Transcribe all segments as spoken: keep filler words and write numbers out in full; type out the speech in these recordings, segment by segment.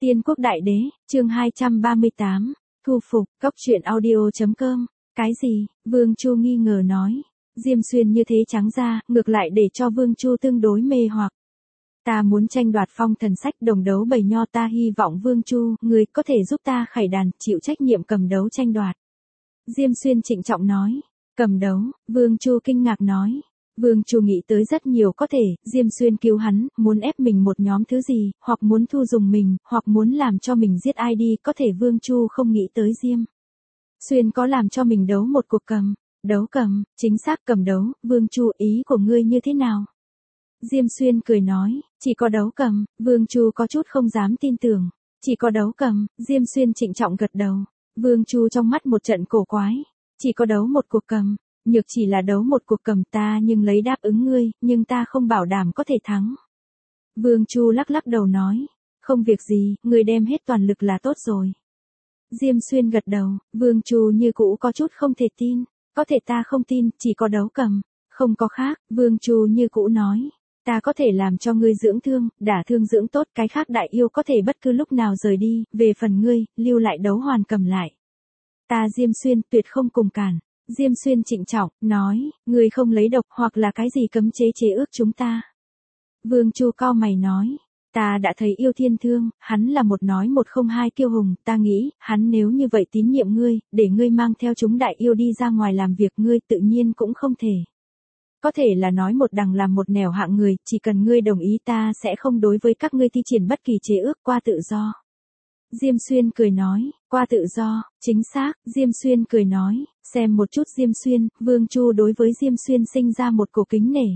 Tiên quốc đại đế, chương hai trăm ba mươi tám, thu phục, cốc truyện audio.com, cái gì, Vương Chu nghi ngờ nói, Diêm Xuyên như thế trắng ra, ngược lại để cho Vương Chu tương đối mê hoặc. Ta muốn tranh đoạt phong thần sách đồng đấu bầy nho, ta hy vọng Vương Chu, người có thể giúp ta khải đàn, chịu trách nhiệm cầm đấu tranh đoạt. Diêm Xuyên trịnh trọng nói, cầm đấu, Vương Chu kinh ngạc nói. Vương Chu nghĩ tới rất nhiều có thể, Diêm Xuyên cứu hắn, muốn ép mình một nhóm thứ gì, hoặc muốn thu dùng mình, hoặc muốn làm cho mình giết ai đi, có thể Vương Chu không nghĩ tới Diêm Xuyên có làm cho mình đấu một cuộc cầm, đấu cầm, chính xác cầm đấu, Vương Chu ý của ngươi như thế nào? Diêm Xuyên cười nói, chỉ có đấu cầm, Vương Chu có chút không dám tin tưởng, chỉ có đấu cầm, Diêm Xuyên trịnh trọng gật đầu, Vương Chu trong mắt một trận cổ quái, chỉ có đấu một cuộc cầm. Nhược chỉ là đấu một cuộc cầm ta nhưng lấy đáp ứng ngươi, nhưng ta không bảo đảm có thể thắng. Vương Chu lắc lắc đầu nói, không việc gì, ngươi đem hết toàn lực là tốt rồi. Diêm Xuyên gật đầu, Vương Chu như cũ có chút không thể tin, có thể ta không tin, chỉ có đấu cầm, không có khác, Vương Chu như cũ nói, ta có thể làm cho ngươi dưỡng thương, đả thương dưỡng tốt, cái khác đại yêu có thể bất cứ lúc nào rời đi, về phần ngươi, lưu lại đấu hoàn cầm lại. Ta Diêm Xuyên tuyệt không cùng cản. Diêm Xuyên trịnh trọng, nói, người không lấy độc hoặc là cái gì cấm chế chế ước chúng ta. Vương Chu cau mày nói, ta đã thấy yêu thiên thương, hắn là một nói một không hai kiêu hùng, ta nghĩ, hắn nếu như vậy tín nhiệm ngươi, để ngươi mang theo chúng đại yêu đi ra ngoài làm việc ngươi tự nhiên cũng không thể. Có thể là nói một đằng làm một nẻo hạng người, chỉ cần ngươi đồng ý ta sẽ không đối với các ngươi thi triển bất kỳ chế ước qua tự do. Diêm Xuyên cười nói, qua tự do, chính xác, Diêm Xuyên cười nói, xem một chút Diêm Xuyên, Vương Chu đối với Diêm Xuyên sinh ra một cổ kính nể.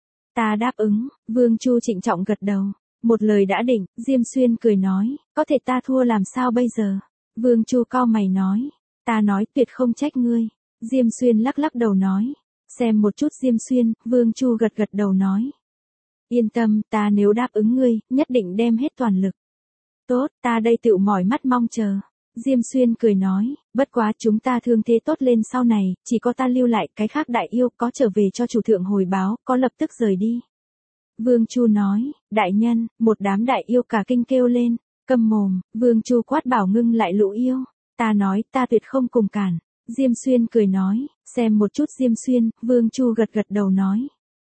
Ta đáp ứng, Vương Chu trịnh trọng gật đầu, một lời đã định, Diêm Xuyên cười nói, có thể ta thua làm sao bây giờ? Vương Chu cau mày nói, ta nói tuyệt không trách ngươi. Diêm Xuyên lắc lắc đầu nói, xem một chút Diêm Xuyên, Vương Chu gật gật đầu nói. Yên tâm, ta nếu đáp ứng ngươi, nhất định đem hết toàn lực. Tốt, ta đây tự mỏi mắt mong chờ. Diêm Xuyên cười nói, bất quá chúng ta thương thế tốt lên sau này, chỉ có ta lưu lại, cái khác đại yêu có trở về cho chủ thượng hồi báo, có lập tức rời đi. Vương Chu nói, đại nhân, một đám đại yêu cả kinh kêu lên, câm mồm, Vương Chu quát bảo ngưng lại lũ yêu, ta nói, ta tuyệt không cùng cản. Diêm Xuyên cười nói, xem một chút Diêm Xuyên, Vương Chu gật gật đầu nói.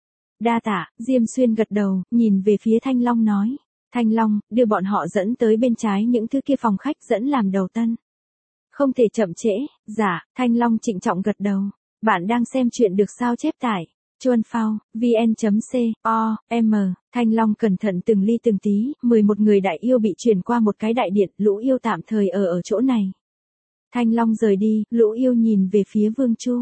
Đa tạ, Diêm Xuyên gật đầu, nhìn về phía Thanh Long nói. Thanh Long, đưa bọn họ dẫn tới bên trái những thứ kia phòng khách dẫn làm đầu tân. Không thể chậm trễ, dạ, Thanh Long trịnh trọng gật đầu. Bạn đang xem chuyện được sao chép tải. Chuan Phao, vn.co, m, Thanh Long cẩn thận từng ly từng tí, mười một người đại yêu bị chuyển qua một cái đại điện, lũ yêu tạm thời ở ở chỗ này. Thanh Long rời đi, lũ yêu nhìn về phía Vương Chu.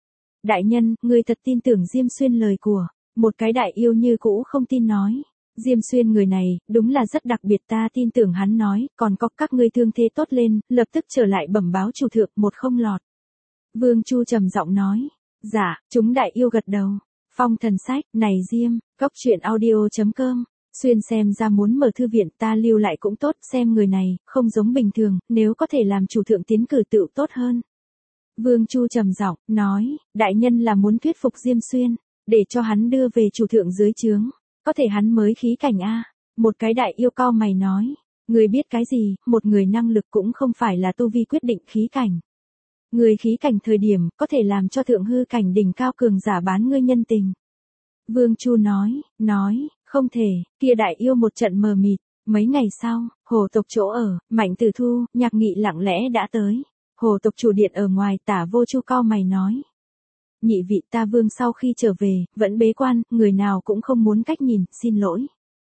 Đại nhân, người thật tin tưởng Diêm Xuyên lời của, một cái đại yêu như cũ không tin nói. Diêm Xuyên người này, đúng là rất đặc biệt, ta tin tưởng hắn nói, còn có các ngươi thương thế tốt lên, lập tức trở lại bẩm báo chủ thượng, một không lọt. Vương Chu trầm giọng nói, dạ, chúng đại yêu gật đầu. Phong thần sách, này Diêm, cốc truyện audio.com, Xuyên xem ra muốn mở thư viện, ta lưu lại cũng tốt, xem người này, không giống bình thường, nếu có thể làm chủ thượng tiến cử tựu tốt hơn. Vương Chu trầm giọng, nói, đại nhân là muốn thuyết phục Diêm Xuyên, để cho hắn đưa về chủ thượng dưới trướng. Có thể hắn mới khí cảnh a. Một cái đại yêu cau mày nói, người biết cái gì, một người năng lực cũng không phải là tu vi quyết định khí cảnh. Người khí cảnh thời điểm, có thể làm cho thượng hư cảnh đỉnh cao cường giả bán ngươi nhân tình. Vương Chu nói, nói, không thể, kia đại yêu một trận mờ mịt. Mấy ngày sau, hồ tộc chỗ ở, Mạnh Tử Thu, Nhạc Nghị lặng lẽ đã tới. Hồ tộc chủ điện ở ngoài, Tả Vô Chu cau mày nói. Nhị vị, ta Vương sau khi trở về, vẫn bế quan, người nào cũng không muốn cách nhìn, xin lỗi.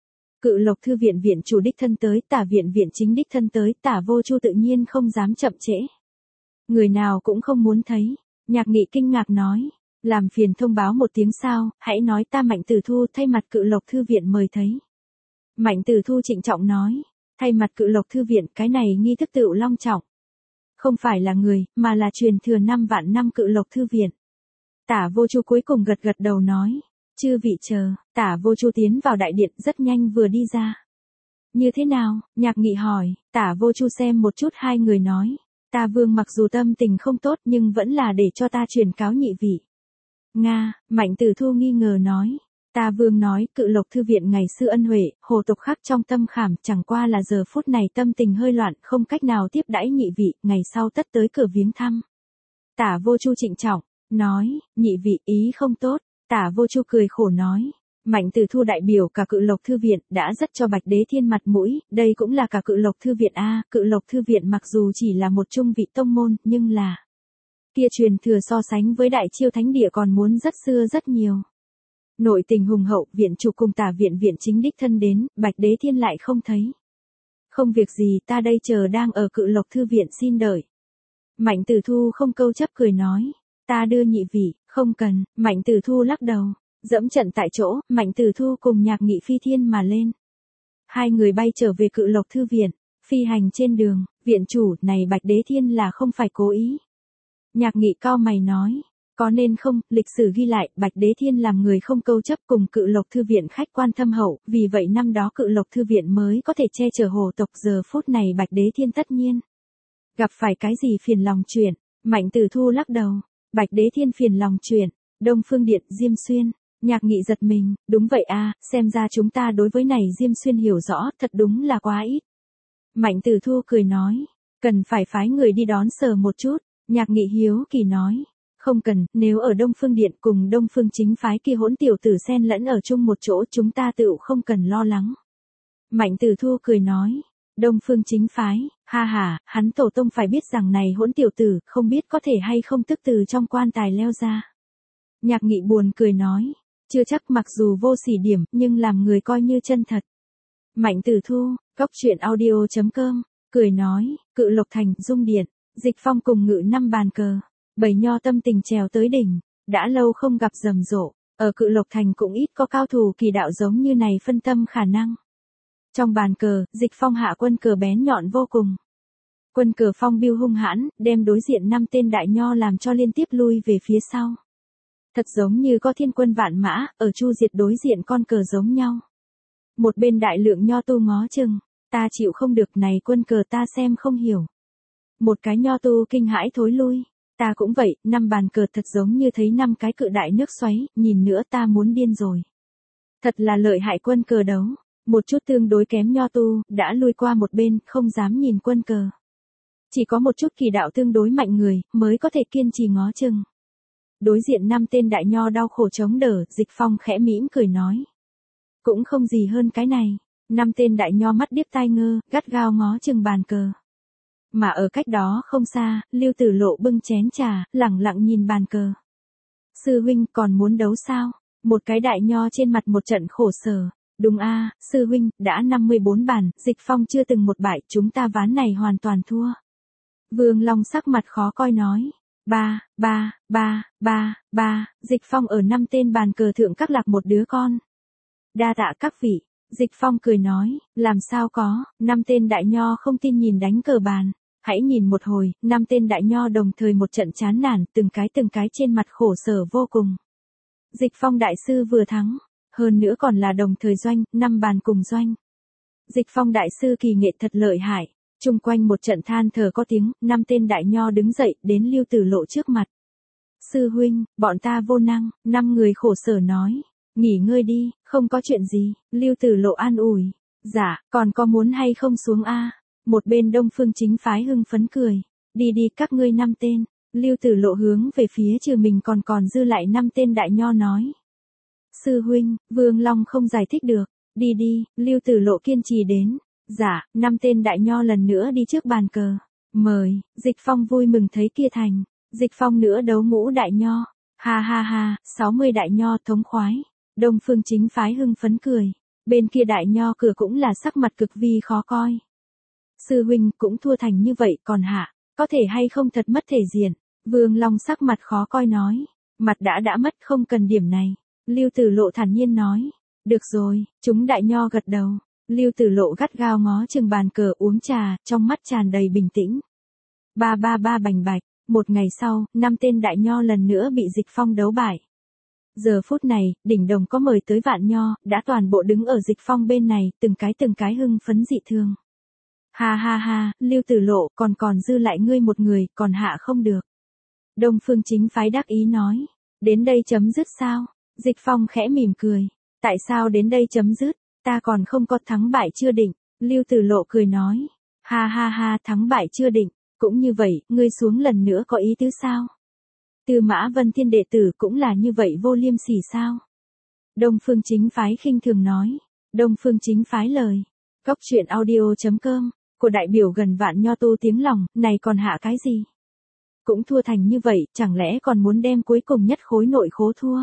Cự Lộc thư viện viện chủ đích thân tới, Tả viện viện chính đích thân tới, Tả Vô Chu tự nhiên không dám chậm trễ. Người nào cũng không muốn thấy. Nhạc Nghị kinh ngạc nói, làm phiền thông báo một tiếng sao, hãy nói ta Mạnh Tử Thu thay mặt Cự Lộc thư viện mời thấy. Mạnh Tử Thu trịnh trọng nói, thay mặt Cự Lộc thư viện, cái này nghi thức tựu long trọng. Không phải là người, mà là truyền thừa năm vạn năm Cự Lộc thư viện. Tả Vô Chu cuối cùng gật gật đầu nói, chư vị chờ. Tả Vô Chu tiến vào đại điện, rất nhanh vừa đi ra. Như thế nào? Nhạc Nghị hỏi. Tả Vô Chu xem một chút hai người nói, ta Vương mặc dù tâm tình không tốt nhưng vẫn là để cho ta truyền cáo nhị vị. Nga, Mạnh Tử Thu nghi ngờ nói, Ta Vương nói, Cự Lộc Thư viện ngày xưa ân huệ, hồ tục khắc trong tâm khảm, chẳng qua là giờ phút này tâm tình hơi loạn, không cách nào tiếp đãi nhị vị, ngày sau tất tới cửa viếng thăm. Tả Vô Chu trịnh trọng, nói, nhị vị ý không tốt. Tả Vô Chu cười khổ nói, Mạnh Tử Thu đại biểu cả Cự Lộc Thư viện, đã rất cho Bạch Đế Thiên mặt mũi, đây cũng là cả Cự Lộc Thư viện a, Cự Lộc Thư viện mặc dù chỉ là một trung vị tông môn, nhưng là kia truyền thừa so sánh với Đại Chiêu Thánh Địa còn muốn rất xưa rất nhiều. Nội tình hùng hậu, viện chủ cùng Tả viện viện chính đích thân đến, Bạch Đế Thiên lại không thấy. Không việc gì, ta đây chờ đang ở Cự Lộc Thư viện xin đợi. Mạnh Tử Thu không câu chấp cười nói, ta đưa nhị vị, không cần. Mạnh Tử Thu lắc đầu, dẫm trận tại chỗ, Mạnh Tử Thu cùng Nhạc Nghị phi thiên mà lên. Hai người bay trở về Cự Lộc Thư viện, phi hành trên đường, viện chủ, này Bạch Đế Thiên là không phải cố ý. Nhạc Nghị cau mày nói, có nên không, lịch sử ghi lại, Bạch Đế Thiên làm người không câu chấp cùng Cự Lộc Thư viện khách quan thâm hậu, vì vậy năm đó Cự Lộc Thư viện mới có thể che chở hồ tộc, giờ phút này Bạch Đế Thiên tất nhiên gặp phải cái gì phiền lòng chuyện. Mạnh Tử Thu lắc đầu, Bạch Đế Thiên phiền lòng chuyện, Đông Phương Điện, Diêm Xuyên. Nhạc Nghị giật mình, đúng vậy a, xem ra chúng ta đối với này Diêm Xuyên hiểu rõ, thật đúng là quá ít. Mạnh Tử Thu cười nói, cần phải phái người đi đón sờ một chút. Nhạc Nghị hiếu kỳ nói, không cần, nếu ở Đông Phương Điện cùng Đông Phương chính phái kia hỗn tiểu tử xen lẫn ở chung một chỗ, chúng ta tự không cần lo lắng. Mạnh Tử Thu cười nói, Đông Phương chính phái, ha ha, hắn tổ tông phải biết rằng này hỗn tiểu tử, không biết có thể hay không tức từ trong quan tài leo ra. Nhạc Nghị buồn cười nói, chưa chắc, mặc dù vô sỉ điểm, nhưng làm người coi như chân thật. Mạnh Tử Thu, Cốc Truyện Audio chấm com, cười nói, Cự Lộc Thành, Dung Điện, Dịch Phong cùng ngự năm bàn cờ, Bầy Nho tâm tình trèo tới đỉnh, đã lâu không gặp rầm rộ, ở Cự Lộc Thành cũng ít có cao thủ kỳ đạo giống như này phân tâm khả năng. Trong bàn cờ, Dịch Phong hạ quân cờ bén nhọn vô cùng. Quân cờ phong biêu hung hãn, đem đối diện năm tên đại nho làm cho liên tiếp lui về phía sau. Thật giống như có thiên quân vạn mã, ở chu diệt đối diện con cờ giống nhau. Một bên đại lượng nho tu ngó chừng, ta chịu không được này quân cờ ta xem không hiểu. Một cái nho tu kinh hãi thối lui, ta cũng vậy, năm bàn cờ thật giống như thấy năm cái cự đại nước xoáy, nhìn nữa ta muốn điên rồi. Thật là lợi hại quân cờ đấu. Một chút tương đối kém nho tu, đã lui qua một bên, không dám nhìn quân cờ. Chỉ có một chút kỳ đạo tương đối mạnh người, mới có thể kiên trì ngó chừng. Đối diện năm tên đại nho đau khổ chống đỡ, Dịch Phong khẽ mỉm cười nói. Cũng không gì hơn cái này. Năm tên đại nho mắt điếc tai ngơ, gắt gao ngó chừng bàn cờ. Mà ở cách đó không xa, Lưu Tử Lộ bưng chén trà, lẳng lặng nhìn bàn cờ. Sư huynh còn muốn đấu sao? Một cái đại nho trên mặt một trận khổ sở. Đúng a, à, sư huynh, đã năm mươi bốn bàn, Dịch Phong chưa từng một bại, chúng ta ván này hoàn toàn thua. Vương Long sắc mặt khó coi nói. Ba, ba, ba, ba, ba, Dịch Phong ở năm tên bàn cờ thượng các lạc một đứa con. Đa tạ các vị. Dịch Phong cười nói, làm sao có, năm tên đại nho không tin nhìn đánh cờ bàn. Hãy nhìn một hồi, năm tên đại nho đồng thời một trận chán nản, từng cái từng cái trên mặt khổ sở vô cùng. Dịch Phong đại sư vừa thắng. Hơn nữa còn là đồng thời doanh, năm bàn cùng doanh. Dịch Phong đại sư kỳ nghệ thật lợi hại. Chung quanh một trận than thở có tiếng, năm tên đại nho đứng dậy, đến Lưu Tử Lộ trước mặt. Sư huynh, bọn ta vô năng, năm người khổ sở nói. Nghỉ ngơi đi, không có chuyện gì, Lưu Tử Lộ an ủi. Dạ, còn có muốn hay không xuống a? Một bên Đông Phương chính phái hưng phấn cười. Đi đi các ngươi năm tên. Lưu Tử Lộ hướng về phía trừ mình còn còn dư lại năm tên đại nho nói. Sư huynh, Vương Long không giải thích được. Đi đi, Lưu Tử Lộ kiên trì đến. Dạ, năm tên đại nho lần nữa đi trước bàn cờ. Mời, Dịch Phong vui mừng thấy kia thành. Dịch Phong nữa đấu ngũ đại nho. Ha ha ha, sáu mươi đại nho thống khoái. Đông Phương chính phái hưng phấn cười. Bên kia đại nho cửa cũng là sắc mặt cực vi khó coi. Sư huynh cũng thua thành như vậy còn hạ, có thể hay không thật mất thể diện. Vương Long sắc mặt khó coi nói. Mặt đã đã mất không cần điểm này. Lưu Tử Lộ thản nhiên nói. Được rồi, chúng đại nho gật đầu. Lưu Tử Lộ gắt gao ngó chừng bàn cờ uống trà, trong mắt tràn đầy bình tĩnh. Ba ba ba bành bạch, một ngày sau, năm tên đại nho lần nữa bị Dịch Phong đấu bại. Giờ phút này, đỉnh đồng có mời tới vạn nho, đã toàn bộ đứng ở Dịch Phong bên này, từng cái từng cái hưng phấn dị thường. Ha ha ha, Lưu Tử Lộ, còn còn dư lại ngươi một người, còn hạ không được. Đông Phương chính phái đắc ý nói. Đến đây chấm dứt sao? Dịch Phong khẽ mỉm cười. Tại sao đến đây chấm dứt, ta còn không có thắng bại chưa định, Lưu Tử Lộ cười nói. Ha ha ha, thắng bại chưa định, cũng như vậy, ngươi xuống lần nữa có ý tứ sao? Tư Mã Vân Thiên đệ tử cũng là như vậy vô liêm sỉ sao? Đông Phương Chính Phái khinh thường nói. Đông Phương Chính Phái lời. Cốc truyện audio.com, của đại biểu gần vạn nho tu tiếng lòng, này còn hạ cái gì? Cũng thua thành như vậy, chẳng lẽ còn muốn đem cuối cùng nhất khối nội khố thua?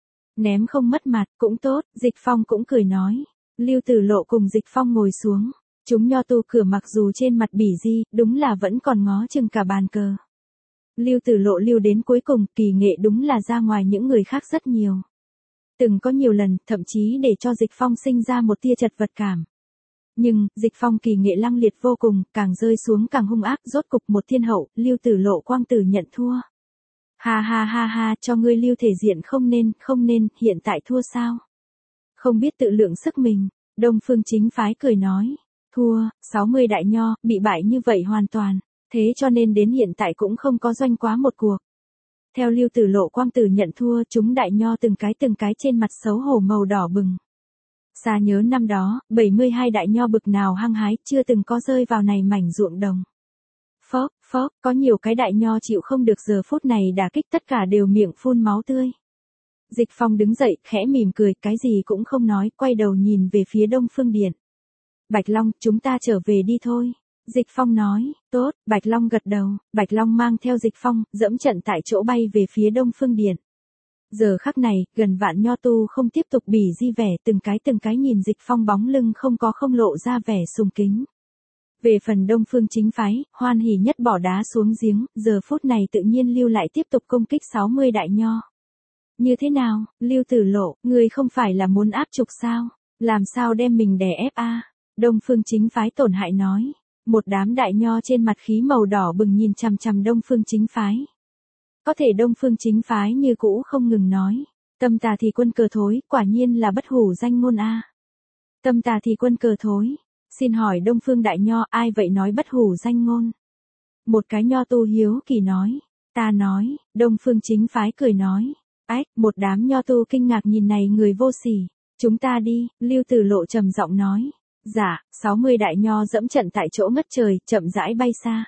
Ném không mất mặt, cũng tốt, Dịch Phong cũng cười nói. Lưu Tử Lộ cùng Dịch Phong ngồi xuống. Chúng nho tu cửa mặc dù trên mặt bỉ di, đúng là vẫn còn ngó chừng cả bàn cờ. Lưu Tử Lộ lưu đến cuối cùng, kỳ nghệ đúng là ra ngoài những người khác rất nhiều. Từng có nhiều lần, thậm chí để cho Dịch Phong sinh ra một tia chật vật cảm. Nhưng, Dịch Phong kỳ nghệ lăng liệt vô cùng, càng rơi xuống càng hung ác, rốt cục một thiên hậu, Lưu Tử Lộ quang tử nhận thua. Ha ha ha ha, cho ngươi Lưu thể diện không nên, không nên, hiện tại thua sao? Không biết tự lượng sức mình, Đông Phương Chính Phái cười nói. Thua, sáu mươi đại nho, bị bại như vậy hoàn toàn, thế cho nên đến hiện tại cũng không có doanh quá một cuộc. Theo Lưu Tử Lộ quang tử nhận thua, chúng đại nho từng cái từng cái trên mặt xấu hổ màu đỏ bừng. Xa nhớ năm đó, bảy mươi hai đại nho bực nào hăng hái, chưa từng có rơi vào này mảnh ruộng đồng. Phốc, phốc, có nhiều cái đại nho chịu không được giờ phút này đả kích tất cả đều miệng phun máu tươi. Dịch Phong đứng dậy, khẽ mỉm cười, cái gì cũng không nói, quay đầu nhìn về phía Đông Phương Điện. Bạch Long, chúng ta trở về đi thôi. Dịch Phong nói, tốt, Bạch Long gật đầu, Bạch Long mang theo Dịch Phong, dẫm trận tại chỗ bay về phía Đông Phương Điện. Giờ khắc này, gần vạn nho tu không tiếp tục bỉ di vẻ, từng cái từng cái nhìn Dịch Phong bóng lưng không có không lộ ra vẻ sùng kính. Về phần Đông Phương Chính Phái, hoan hỉ nhất bỏ đá xuống giếng, giờ phút này tự nhiên lưu lại tiếp tục công kích sáu mươi đại nho. Như thế nào, Lưu Tử Lộ, người không phải là muốn áp trục sao? Làm sao đem mình đè ép a? Đông Phương Chính Phái tổn hại nói. Một đám đại nho trên mặt khí màu đỏ bừng nhìn chằm chằm Đông Phương Chính Phái. Có thể Đông Phương Chính Phái như cũ không ngừng nói. Tâm tà thì quân cờ thối, quả nhiên là bất hủ danh ngôn a. Tâm tà thì quân cờ thối. Xin hỏi Đông Phương đại nho, ai vậy nói bất hủ danh ngôn? Một cái nho tu hiếu kỳ nói. Ta nói, Đông Phương Chính Phái cười nói. Ách, một đám nho tu kinh ngạc nhìn này người vô sỉ. Chúng ta đi, Lưu Tử Lộ trầm giọng nói. Dạ, sáu mươi đại nho dẫm trận tại chỗ ngất trời, chậm rãi bay xa.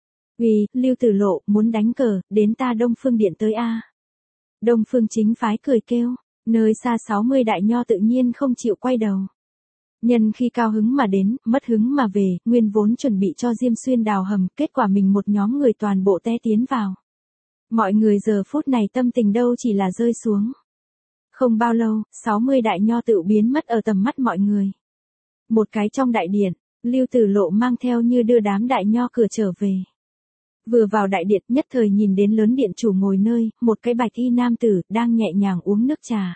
Vì, Lưu Tử Lộ, muốn đánh cờ, đến ta Đông Phương Điện tới a. Đông Phương Chính Phái cười kêu, nơi xa sáu mươi đại nho tự nhiên không chịu quay đầu. Nhân khi cao hứng mà đến, mất hứng mà về, nguyên vốn chuẩn bị cho Diêm Xuyên đào hầm, kết quả mình một nhóm người toàn bộ té tiến vào. Mọi người giờ phút này tâm tình đâu chỉ là rơi xuống. Không bao lâu, sáu mươi đại nho tự biến mất ở tầm mắt mọi người. Một cái trong đại điện, Lưu Tử Lộ mang theo như đưa đám đại nho cửa trở về. Vừa vào đại điện nhất thời nhìn đến lớn điện chủ ngồi nơi, một cái bạch y nam tử, đang nhẹ nhàng uống nước trà.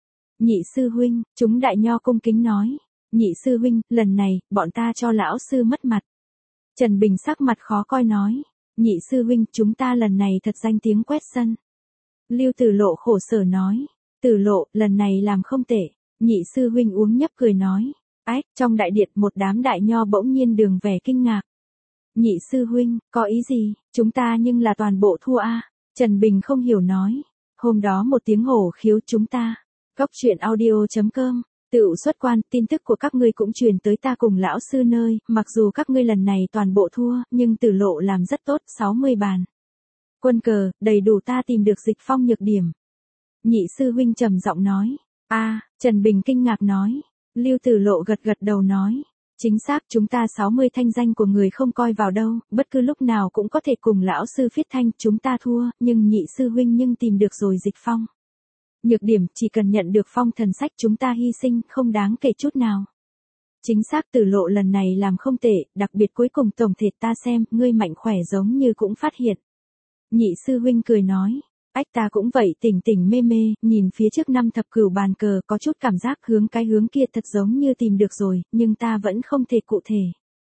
Nhị sư huynh, chúng đại nho cung kính nói. Nhị sư huynh, lần này, bọn ta cho lão sư mất mặt. Trần Bình sắc mặt khó coi nói. Nhị sư huynh, chúng ta lần này thật danh tiếng quét sân. Lưu Tử Lộ khổ sở nói. Tử Lộ, lần này làm không tệ. Nhị sư huynh uống nhấp cười nói. Ách, trong đại điện một đám đại nho bỗng nhiên đường vẻ kinh ngạc. Nhị sư huynh, có ý gì, chúng ta nhưng là toàn bộ thua a. Trần Bình không hiểu nói. Hôm đó một tiếng hổ khiếu chúng ta. Cốc truyện audio.com, tự xuất quan, tin tức của các ngươi cũng truyền tới ta cùng lão sư nơi, mặc dù các ngươi lần này toàn bộ thua, nhưng Tử Lộ làm rất tốt, sáu mươi bàn. Quân cờ, đầy đủ ta tìm được Dịch Phong nhược điểm. Nhị sư huynh trầm giọng nói. A, Trần Bình kinh ngạc nói. Lưu Tử Lộ gật gật đầu nói. Chính xác, chúng ta sáu mươi thanh danh của người không coi vào đâu, bất cứ lúc nào cũng có thể cùng lão sư phiết thanh, chúng ta thua, nhưng nhị sư huynh nhưng tìm được rồi Dịch Phong. Nhược điểm, chỉ cần nhận được phong thần sách chúng ta hy sinh, không đáng kể chút nào. Chính xác, Tử Lộ lần này làm không tệ, đặc biệt cuối cùng tổng thể ta xem, ngươi mạnh khỏe giống như cũng phát hiện. Nhị sư huynh cười nói. Ách ta cũng vậy, tỉnh tỉnh mê mê, nhìn phía trước năm thập cửu bàn cờ có chút cảm giác hướng cái hướng kia thật giống như tìm được rồi, nhưng ta vẫn không thể cụ thể.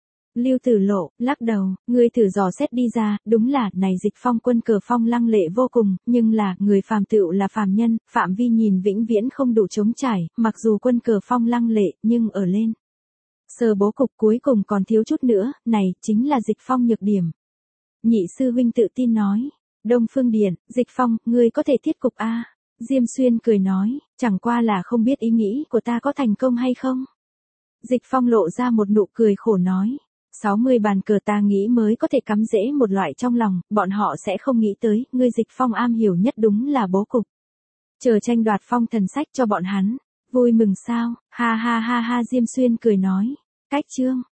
Lưu Tử Lộ, lắc đầu, ngươi thử dò xét đi ra, đúng là, này Dịch Phong quân cờ phong lăng lệ vô cùng, nhưng là, người phàm tựu là phàm nhân, phạm vi nhìn vĩnh viễn không đủ chống trải, mặc dù quân cờ phong lăng lệ, nhưng ở lên. Sơ bố cục cuối cùng còn thiếu chút nữa, này, chính là Dịch Phong nhược điểm. Nhị sư huynh tự tin nói. Đông Phương Điện, Dịch Phong, ngươi có thể thiết cục a. Diêm Xuyên cười nói, chẳng qua là không biết ý nghĩ của ta có thành công hay không. Dịch Phong lộ ra một nụ cười khổ nói, sáu mươi bàn cờ ta nghĩ mới có thể cắm rễ một loại trong lòng, bọn họ sẽ không nghĩ tới, ngươi Dịch Phong am hiểu nhất đúng là bố cục. Chờ tranh đoạt phong thần sách cho bọn hắn, vui mừng sao, ha ha ha ha Diêm Xuyên cười nói, cách chương.